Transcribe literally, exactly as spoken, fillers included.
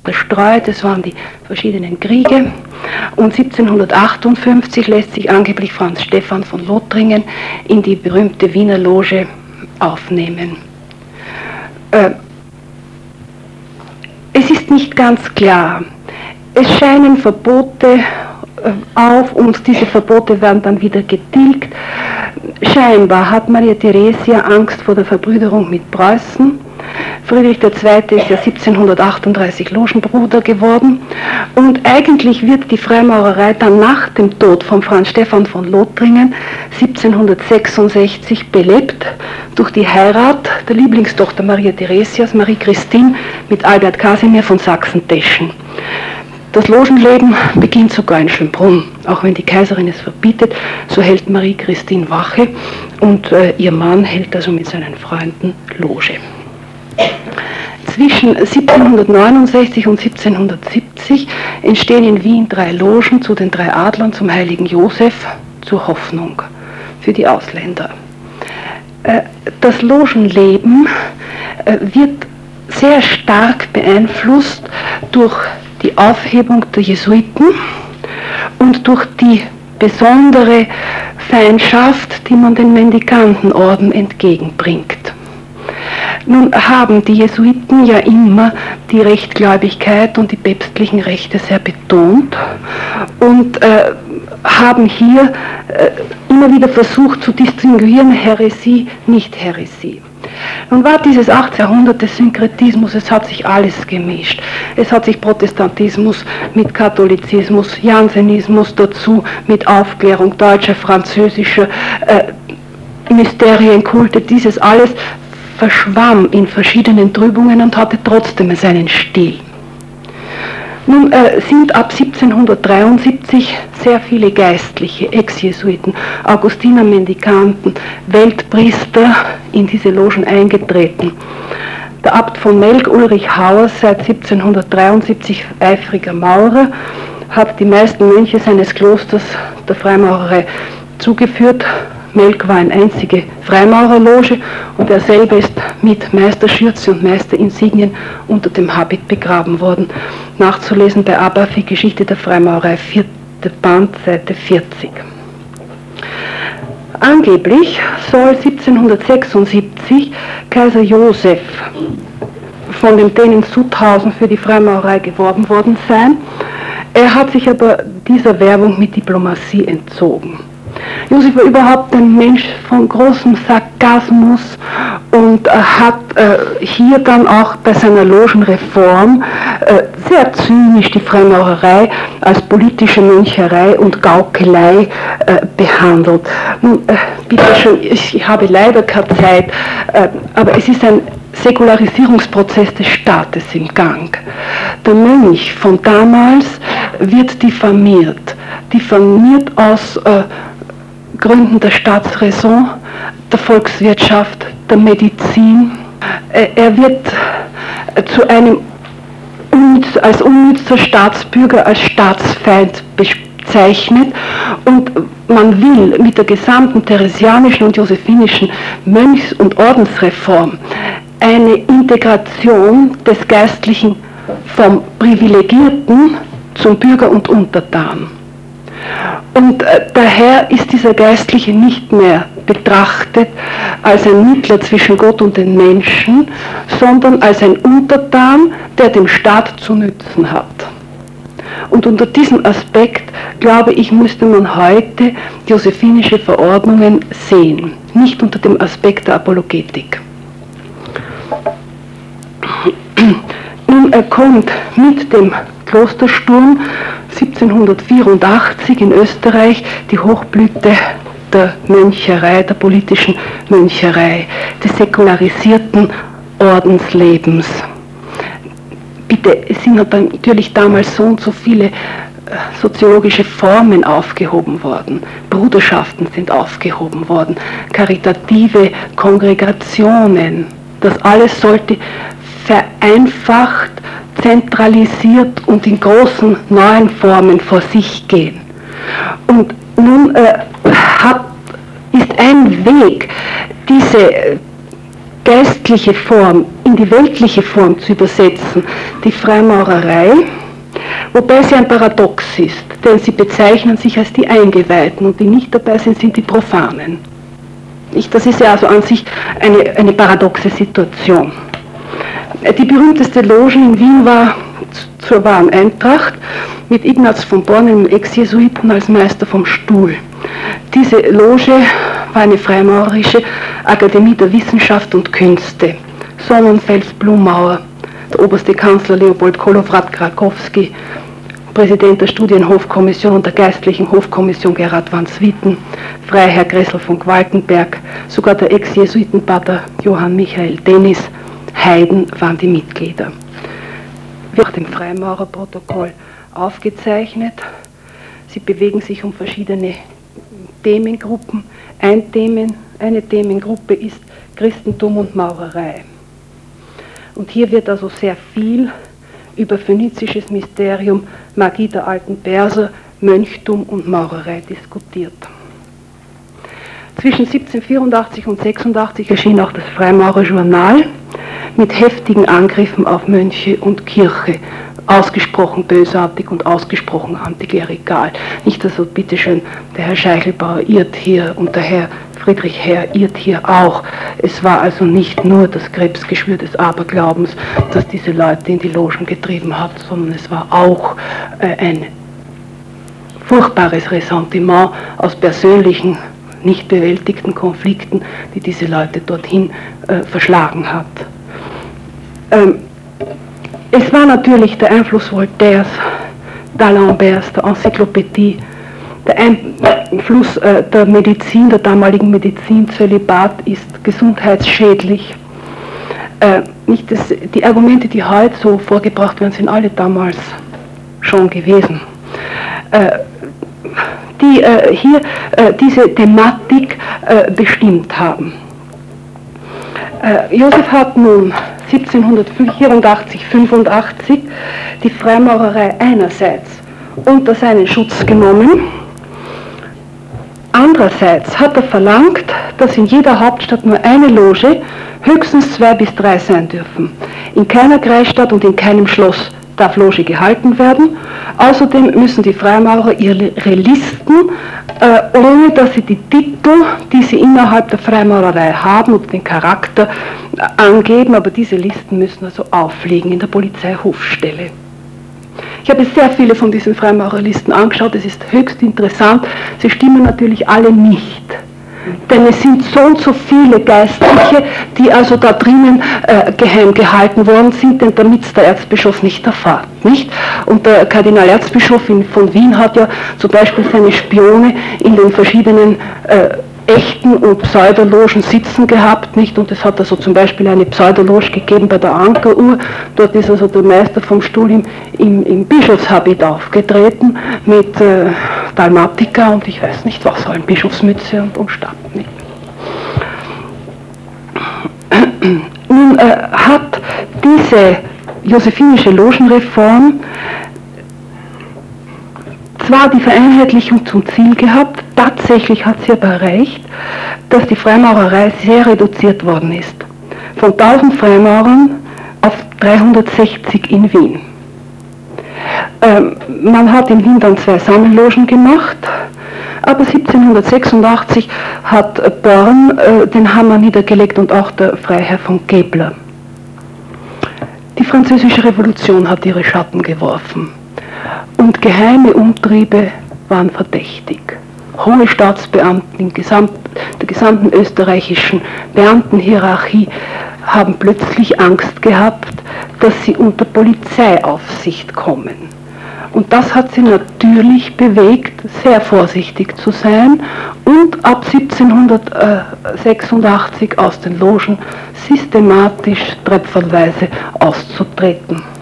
zerstreut, es waren die verschiedenen Kriege, und siebzehnhundertachtundfünfzig lässt sich angeblich Franz Stephan von Lothringen in die berühmte Wiener Loge aufnehmen. Äh, es ist nicht ganz klar. Es scheinen Verbote auf und diese Verbote werden dann wieder getilgt. Scheinbar hat Maria Theresia Angst vor der Verbrüderung mit Preußen. Friedrich der Zweite ist ja siebzehnhundertachtunddreißig Logenbruder geworden und eigentlich wird die Freimaurerei dann nach dem Tod von Franz Stephan von Lothringen siebzehnhundertsechsundsechzig belebt durch die Heirat der Lieblingstochter Maria Theresias, Marie Christine, mit Albert Kasimir von Sachsen-Teschen. Das Logenleben beginnt sogar in Schönbrunn. Auch wenn die Kaiserin es verbietet, so hält Marie Christine Wache und äh, ihr Mann hält also mit seinen Freunden Loge. Zwischen siebzehnhundertneunundsechzig und siebzehnhundertsiebzig entstehen in Wien drei Logen zu den drei Adlern, zum heiligen Josef, zur Hoffnung für die Ausländer. Äh, das Logenleben äh, wird sehr stark beeinflusst durch die Aufhebung der Jesuiten und durch die besondere Feindschaft, die man den Mendikantenorden entgegenbringt. Nun haben die Jesuiten ja immer die Rechtgläubigkeit und die päpstlichen Rechte sehr betont und äh, haben hier äh, immer wieder versucht zu distinguieren, Häresie, Nicht-Häresie. Nun war dieses achtzehnte Jahrhundert des Synkretismus, es hat sich alles gemischt. Es hat sich Protestantismus mit Katholizismus, Jansenismus dazu, mit Aufklärung, deutscher, französischer, äh, Mysterienkulte, dieses alles verschwamm in verschiedenen Trübungen und hatte trotzdem seinen Stil. Nun äh, sind ab siebzehnhundertdreiundsiebzig sehr viele Geistliche, Ex-Jesuiten, Augustiner, Mendikanten, Weltpriester in diese Logen eingetreten. Der Abt von Melk, Ulrich Hauer, seit siebzehnhundertdreiundsiebzig eifriger Maurer, hat die meisten Mönche seines Klosters der Freimaurerei zugeführt. Melk war eine einzige Freimaurerloge und er selber ist mit Meisterschürze und Meisterinsignien unter dem Habit begraben worden. Nachzulesen bei Abafi, Geschichte der Freimaurerei, vierte Band, Seite vierzig. Angeblich soll siebzehnhundertsechsundsiebzig Kaiser Joseph von dem Dänen Sutthausen für die Freimaurerei geworben worden sein. Er hat sich aber dieser Werbung mit Diplomatie entzogen. Josef war überhaupt ein Mensch von großem Sarkasmus und äh, hat äh, hier dann auch bei seiner Logenreform äh, sehr zynisch die Freimaurerei als politische Möncherei und Gaukelei äh, behandelt. Nun, äh, bitte schön, ich habe leider keine Zeit, äh, aber es ist ein Säkularisierungsprozess des Staates im Gang. Der Mönch von damals wird diffamiert, diffamiert aus äh, Gründen der Staatsräson, der Volkswirtschaft, der Medizin. Er wird zu einem als unnützer Staatsbürger, als Staatsfeind bezeichnet und man will mit der gesamten theresianischen und josephinischen Mönchs- und Ordensreform eine Integration des Geistlichen vom Privilegierten zum Bürger und Untertan. Und äh, daher ist dieser Geistliche nicht mehr betrachtet als ein Mittler zwischen Gott und den Menschen, sondern als ein Untertan, der dem Staat zu nützen hat. Und unter diesem Aspekt, glaube ich, müsste man heute josephinische Verordnungen sehen, nicht unter dem Aspekt der Apologetik. Nun er kommt mit dem Klostersturm siebzehnhundertvierundachtzig in Österreich die Hochblüte der Möncherei, der politischen Möncherei, des säkularisierten Ordenslebens. Bitte, es sind natürlich damals so und so viele soziologische Formen aufgehoben worden, Bruderschaften sind aufgehoben worden, karitative Kongregationen, das alles sollte vereinfacht, zentralisiert und in großen neuen Formen vor sich gehen. Und nun äh, hat, ist ein Weg, diese geistliche Form in die weltliche Form zu übersetzen, die Freimaurerei, wobei sie ein Paradox ist, denn sie bezeichnen sich als die Eingeweihten und die nicht dabei sind, sind die Profanen. Nicht? Das ist ja also an sich eine, eine paradoxe Situation. Die berühmteste Loge in Wien war zur wahren Eintracht mit Ignaz von Born, einem Ex-Jesuiten, als Meister vom Stuhl. Diese Loge war eine freimaurerische Akademie der Wissenschaft und Künste. Sonnenfels, Blumauer, der oberste Kanzler Leopold Kolowrat-Krakowski, Präsident der Studienhofkommission und der geistlichen Hofkommission Gerhard van Swieten, Freiherr Gressel von Gwaltenberg, sogar der Ex-Jesuitenpater Johann Michael Dennis, Heiden waren die Mitglieder. Wird dem Freimaurerprotokoll aufgezeichnet. Sie bewegen sich um verschiedene Themengruppen. Ein Themen, eine Themengruppe ist Christentum und Maurerei. Und hier wird also sehr viel über phönizisches Mysterium, Magie der alten Perser, Mönchtum und Maurerei diskutiert. Zwischen siebzehnhundertvierundachtzig und sechsundachtzig erschien auch das Freimaurerjournal mit heftigen Angriffen auf Mönche und Kirche, ausgesprochen bösartig und ausgesprochen antiklerikal. Nicht also, bitteschön, der Herr Scheichelbauer irrt hier und der Herr Friedrich Herr irrt hier auch. Es war also nicht nur das Krebsgeschwür des Aberglaubens, das diese Leute in die Logen getrieben hat, sondern es war auch äh, ein furchtbares Ressentiment aus persönlichen, nicht bewältigten Konflikten, die diese Leute dorthin äh, verschlagen hat. Ähm, es war natürlich der Einfluss Voltaires, d'Alemberts, der Enzyklopädie, der Einfluss äh, der Medizin, der damaligen Medizin, Zölibat ist gesundheitsschädlich. Äh, nicht das, die Argumente, die heute so vorgebracht werden, sind alle damals schon gewesen. Äh, die äh, hier äh, diese Thematik äh, bestimmt haben. Äh, Joseph hat nun siebzehnhundertvierundachtzig, fünfundachtzig die Freimaurerei einerseits unter seinen Schutz genommen, andererseits hat er verlangt, dass in jeder Hauptstadt nur eine Loge, höchstens zwei bis drei sein dürfen. In keiner Kreisstadt und in keinem Schloss darf Loge gehalten werden. Außerdem müssen die Freimaurer ihre Listen, äh, ohne dass sie die Titel, die sie innerhalb der Freimaurerei haben, und den Charakter äh, angeben, aber diese Listen müssen also aufliegen in der Polizeihofstelle. Ich habe sehr viele von diesen Freimaurerlisten angeschaut, es ist höchst interessant, sie stimmen natürlich alle nicht. Denn es sind so und so viele Geistliche, die also da drinnen äh, geheim gehalten worden sind, denn damit es der Erzbischof nicht erfahrt, nicht? Und der Kardinalerzbischof in, von Wien hat ja zum Beispiel seine Spione in den verschiedenen äh, echten und Pseudologen sitzen gehabt, nicht? Und es hat also zum Beispiel eine Pseudologe gegeben bei der Ankeruhr. Dort ist also der Meister vom Stuhl im, im, im Bischofshabit aufgetreten mit äh, Dalmatika und ich weiß nicht was, eine Bischofsmütze und, und Stab. Nicht? Nun äh, hat diese josephinische Logenreform zwar die Vereinheitlichung zum Ziel gehabt, tatsächlich hat sie aber erreicht, dass die Freimaurerei sehr reduziert worden ist. Von tausend Freimaurern auf dreihundertsechzig in Wien. Ähm, man hat in Wien dann zwei Sammellogen gemacht, aber siebzehnhundertsechsundachtzig hat Born äh, den Hammer niedergelegt und auch der Freiherr von Gebler. Die Französische Revolution hat ihre Schatten geworfen. Und geheime Umtriebe waren verdächtig. Hohe Staatsbeamten in gesamt, der gesamten österreichischen Beamtenhierarchie haben plötzlich Angst gehabt, dass sie unter Polizeiaufsicht kommen. Und das hat sie natürlich bewegt, sehr vorsichtig zu sein und ab siebzehnhundertsechsundachtzig aus den Logen systematisch tröpfelweise auszutreten.